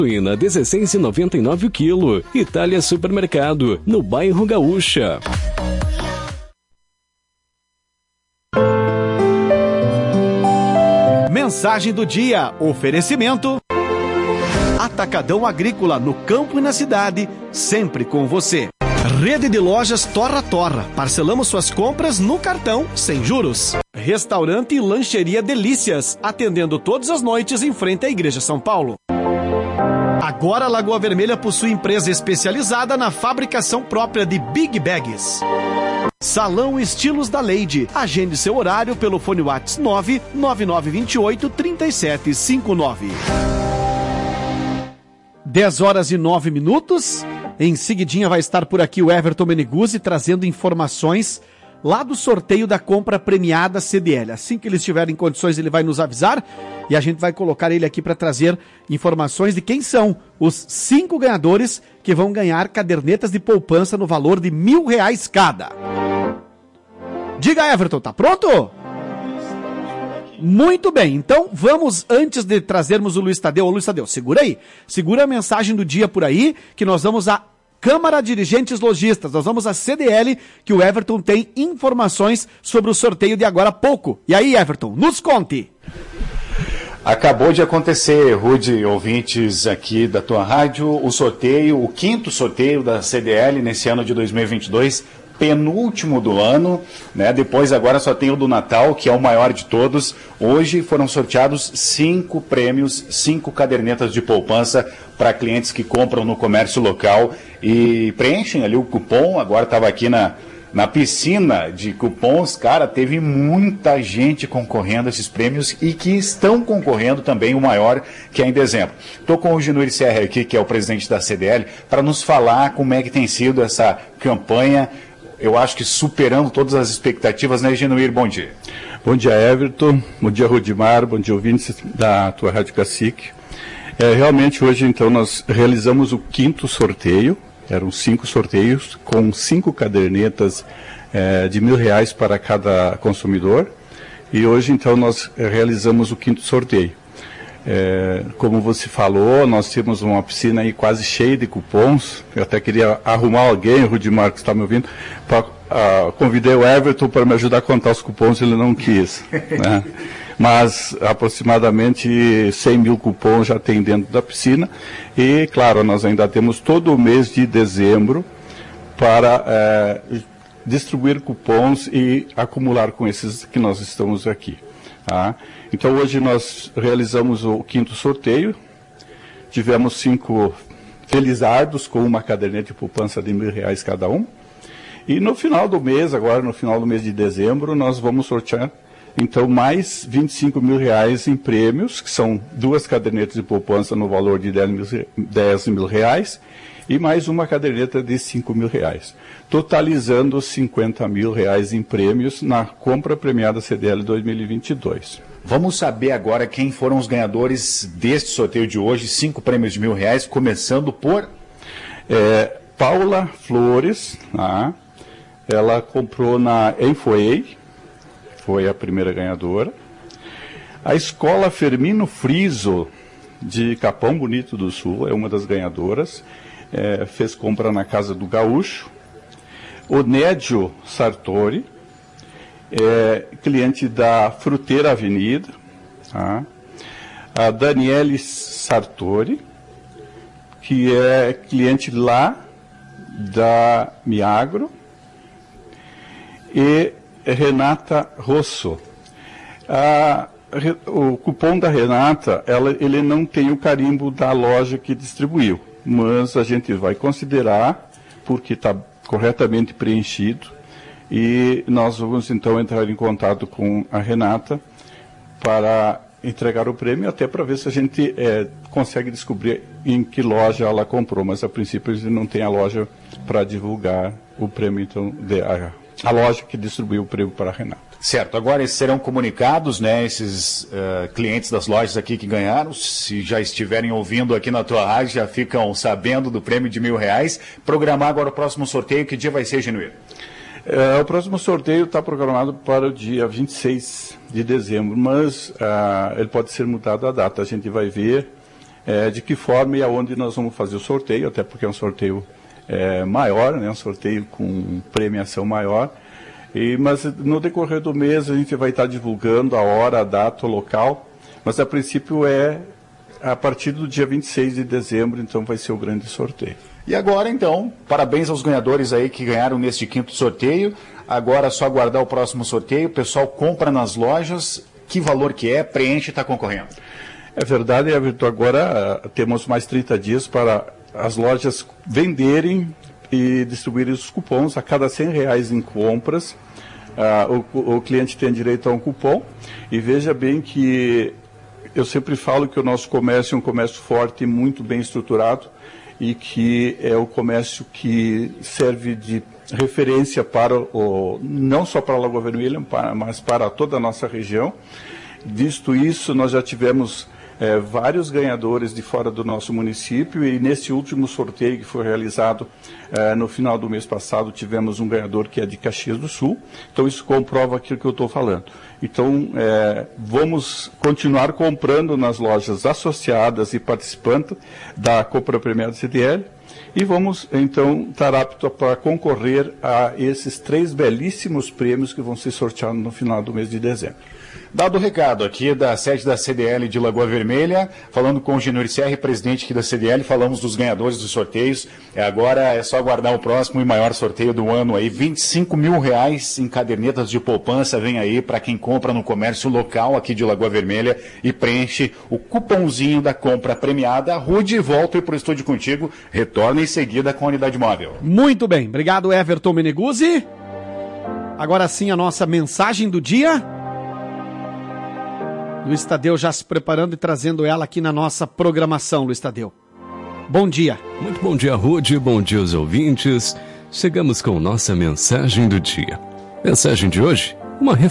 Suína 16,99 o quilo. Itália Supermercado, no bairro Gaúcha. Mensagem do dia. Oferecimento Atacadão Agrícola, no campo e na cidade, sempre com você. Rede de lojas Torra Torra. Parcelamos suas compras no cartão, sem juros. Restaurante e lancheria Delícias, atendendo todas as noites em frente à Igreja São Paulo. Agora Lagoa Vermelha possui empresa especializada na fabricação própria de Big Bags. Salão Estilos da Lady. Agende seu horário pelo fone WhatsApp 99928-3759. 10h09. Em seguidinha vai estar por aqui o Everton Meneguzzi trazendo informações lá do sorteio da compra premiada CDL. Assim que ele estiver em condições, ele vai nos avisar e a gente vai colocar ele aqui para trazer informações de quem são os 5 ganhadores que vão ganhar cadernetas de poupança no valor de R$1.000 cada. Diga, Everton, tá pronto? Muito bem, então vamos, antes de trazermos o Luiz Tadeu. Ô Luiz Tadeu, segura aí, segura a mensagem do dia por aí, que nós vamos a Câmara Dirigentes Lojistas, nós vamos à CDL, que o Everton tem informações sobre o sorteio de agora há pouco. E aí, Everton, nos conte! Acabou de acontecer, Rude, ouvintes aqui da tua rádio, o sorteio, o 5º sorteio da CDL nesse ano de 2022, penúltimo do ano, né? Depois agora só tem o do Natal, que é o maior de todos. Hoje foram sorteados 5 prêmios, 5 cadernetas de poupança para clientes que compram no comércio local e preenchem ali o cupom. Agora estava aqui na piscina de cupons, cara, teve muita gente concorrendo a esses prêmios e que estão concorrendo também o maior, que é em dezembro. Estou com o Genuír Serra aqui, que é o presidente da CDL, para nos falar como é que tem sido essa campanha. Eu acho que superando todas as expectativas, né, Genuír? Bom dia. Bom dia, Everton. Bom dia, Rudimar. Bom dia, ouvintes da tua Rádio Cacique. Realmente, hoje, então, nós realizamos o 5º sorteio. Eram 5 sorteios com 5 cadernetas de R$1.000 para cada consumidor. E hoje, então, nós realizamos o 5º sorteio. Como você falou, nós temos uma piscina aí quase cheia de cupons. Eu até queria arrumar alguém, o Rudimar, que está me ouvindo, convidei o Everton para me ajudar a contar os cupons, ele não quis, né? Mas aproximadamente 100 mil cupons já tem dentro da piscina. E, claro, nós ainda temos todo o mês de dezembro para distribuir cupons e acumular com esses que nós estamos aqui. Tá? Então, hoje nós realizamos o 5º sorteio. Tivemos 5 felizardos com uma caderneta de poupança de R$1.000 cada um. E no final do mês, agora no final do mês de dezembro, nós vamos sortear então mais R$25.000 em prêmios, que são 2 cadernetas de poupança no valor de R$10.000 e mais uma caderneta de R$5.000, totalizando R$50.000 em prêmios na compra premiada CDL 2022. Vamos saber agora quem foram os ganhadores deste sorteio de hoje, 5 prêmios de R$1.000, começando por... Paula Flores, tá? Ela comprou na Enfoei, foi a primeira ganhadora. A Escola Fermino Friso, de Capão Bonito do Sul, é uma das ganhadoras. Fez compra na Casa do Gaúcho. O Nédio Sartori, cliente da Fruteira Avenida. Tá? A Daniele Sartori, que é cliente lá da Miagro. E Renata Rosso. O cupom da Renata, ele não tem o carimbo da loja que distribuiu, mas a gente vai considerar, porque está corretamente preenchido, e nós vamos então entrar em contato com a Renata para entregar o prêmio, até para ver se a gente consegue descobrir em que loja ela comprou, mas a princípio a gente não tem a loja para divulgar o prêmio, então, a loja que distribuiu o prêmio para a Renata. Certo, agora esses serão comunicados, né, esses clientes das lojas aqui que ganharam, se já estiverem ouvindo aqui na tua rádio, já ficam sabendo do prêmio de R$1.000. Programar agora o próximo sorteio, que dia vai ser, Genuír? O próximo sorteio está programado para o dia 26 de dezembro, mas ele pode ser mudado a data, a gente vai ver de que forma e aonde nós vamos fazer o sorteio, até porque é um sorteio maior, né, um sorteio com premiação maior. Mas no decorrer do mês a gente vai estar divulgando a hora, a data, o local, mas a princípio a partir do dia 26 de dezembro, então vai ser o grande sorteio. E agora, então, parabéns aos ganhadores aí que ganharam neste 5º sorteio. Agora é só aguardar o próximo sorteio. O pessoal compra nas lojas. Que valor que é? Preenche e está concorrendo. É verdade, Everton. Agora temos mais 30 dias para as lojas venderem e distribuírem os cupons. A cada R$100 em compras, o cliente tem direito a um cupom. E veja bem que eu sempre falo que o nosso comércio é um comércio forte e muito bem estruturado, e que é o comércio que serve de referência para não só para a Lagoa Vermelha, mas para toda a nossa região. Visto isso, nós já tivemos vários ganhadores de fora do nosso município, e nesse último sorteio que foi realizado no final do mês passado, tivemos um ganhador que é de Caxias do Sul. Então isso comprova aquilo que eu estou falando. Então vamos continuar comprando nas lojas associadas e participando da compra premiada CDL, e vamos então estar aptos para concorrer a esses 3 belíssimos prêmios que vão ser sorteados no final do mês de dezembro. Dado o recado aqui da sede da CDL de Lagoa Vermelha, falando com o Genori Serri, presidente aqui da CDL, falamos dos ganhadores dos sorteios. Agora é só aguardar o próximo e maior sorteio do ano aí, R$25 mil em cadernetas de poupança, vem aí para quem compra no comércio local aqui de Lagoa Vermelha e preenche o cupomzinho da compra premiada. Rude, volto para o estúdio contigo, retorna em seguida com a unidade móvel. Muito bem, obrigado Everton Meneguzzi. Agora sim a nossa mensagem do dia. Luiz Tadeu já se preparando e trazendo ela aqui na nossa programação, Luiz Tadeu. Bom dia. Muito bom dia, Rude. Bom dia aos ouvintes. Chegamos com nossa mensagem do dia. Mensagem de hoje, uma